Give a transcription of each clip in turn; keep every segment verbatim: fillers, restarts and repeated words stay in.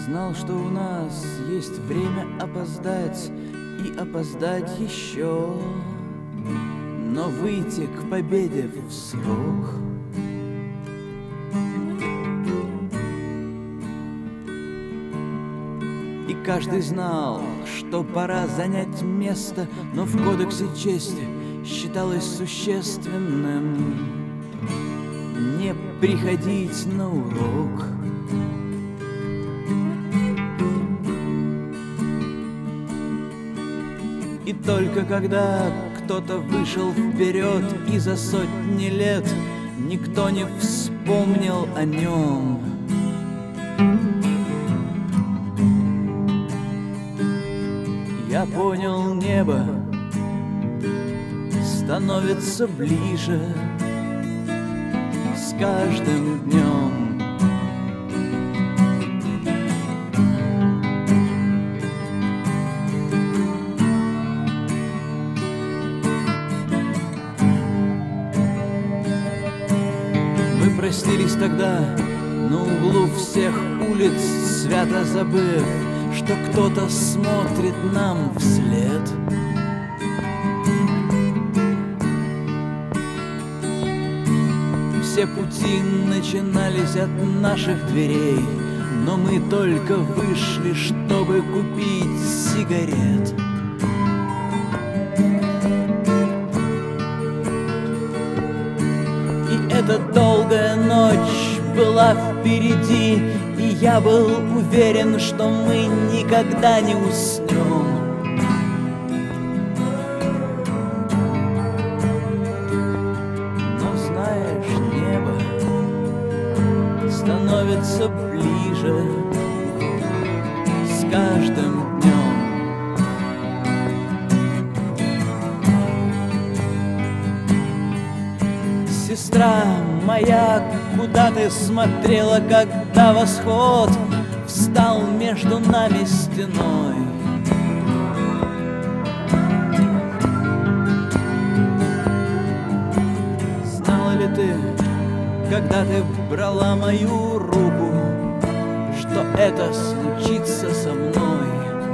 Знал, что у нас есть время опоздать и опоздать еще, но выйти к победе в срок. И каждый знал, что пора занять место, но в кодексе чести считалось существенным не приходить на урок. И только когда кто-то вышел вперед, и за сотни лет никто не вспомнил о нем, я понял, небо становится ближе с каждым днем. Мы простились тогда на углу всех улиц, свято забыв, что кто-то смотрит нам вслед. Все пути начинались от наших дверей, но мы только вышли, чтобы купить сигарет. И эта долгая ночь была впереди, и я был уверен, что мы никогда не уснем. Но знаешь, небо становится ближе с каждым днем. Сестра моя, куда ты смотрела, когда восход встал между нами стеной? Знала ли ты, когда ты брала мою руку, что это случится со мной?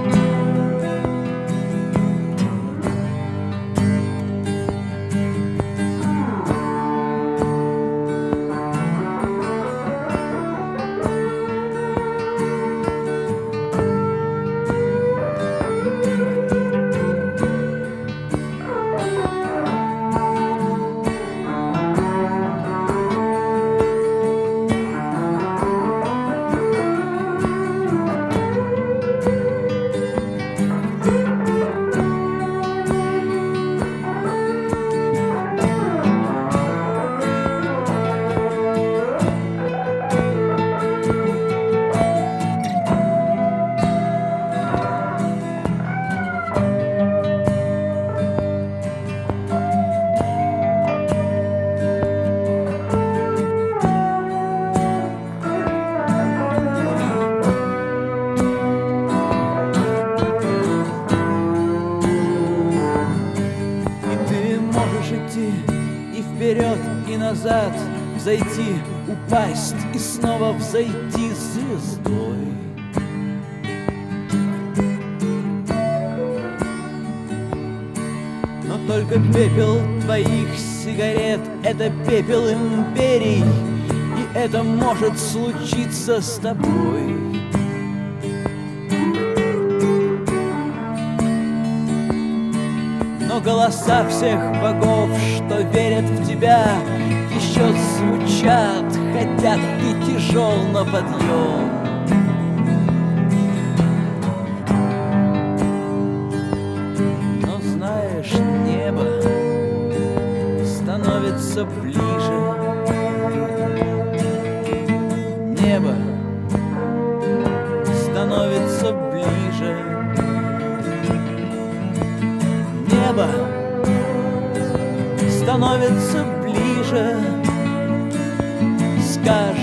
И вперед, и назад, взойти, упасть и снова взойти звездой. Но только пепел твоих сигарет — это пепел империй, и это может случиться с тобой. Но голоса всех богов, что верят в тебя, еще звучат, хотя ты тяжел на подъем. Но знаешь, небо становится ближе. Небо становится ближе. Небо становится ближе с каждым